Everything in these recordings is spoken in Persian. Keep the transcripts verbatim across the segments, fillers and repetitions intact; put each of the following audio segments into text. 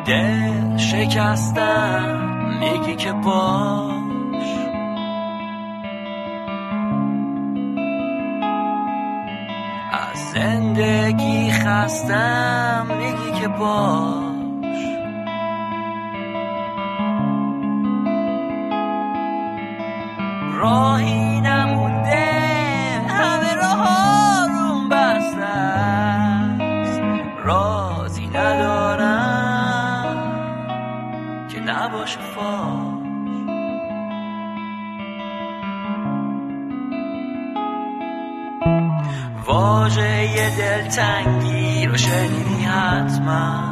دل شکستم میگی که باش، از زندگی خستم میگی که باش، راهی نمونده همه راه روم بسته است، رازی ندارم که نباشه فاش. واژه دلتنگی رو شنیدی حتما،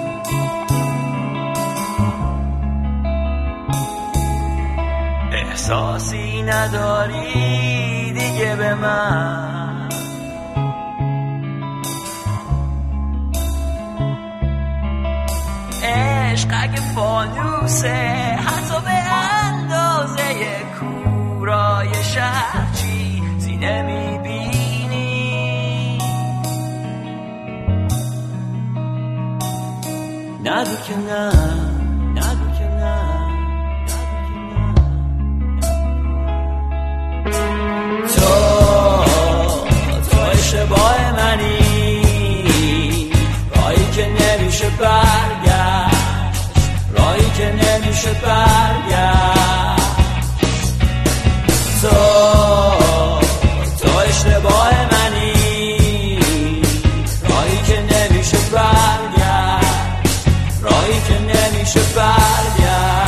احساسی نداری دیگه به من، عشق اگه فانوسه حتی به اندازه کورای شهر چیزی نمیبینی، نگو که نه، نگو که نه، تو تو اشتباه منی، راهی که نمیشه برگشت، راهی که نمیشه برگشت، تو تو اشتباه منی، راهی که نمیشه برگشت، راهی که نمیشه برگشت،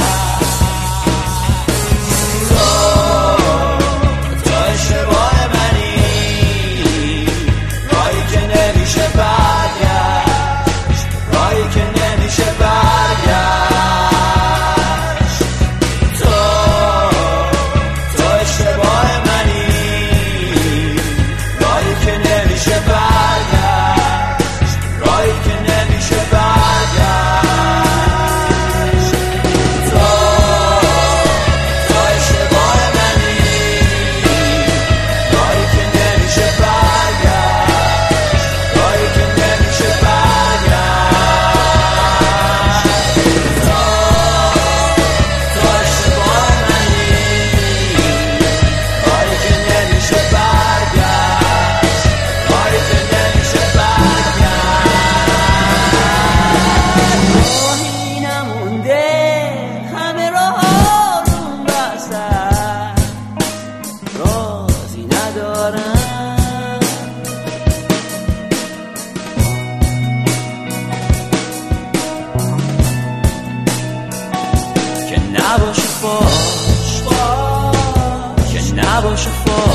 نباشه فاش، که نباشه فاش.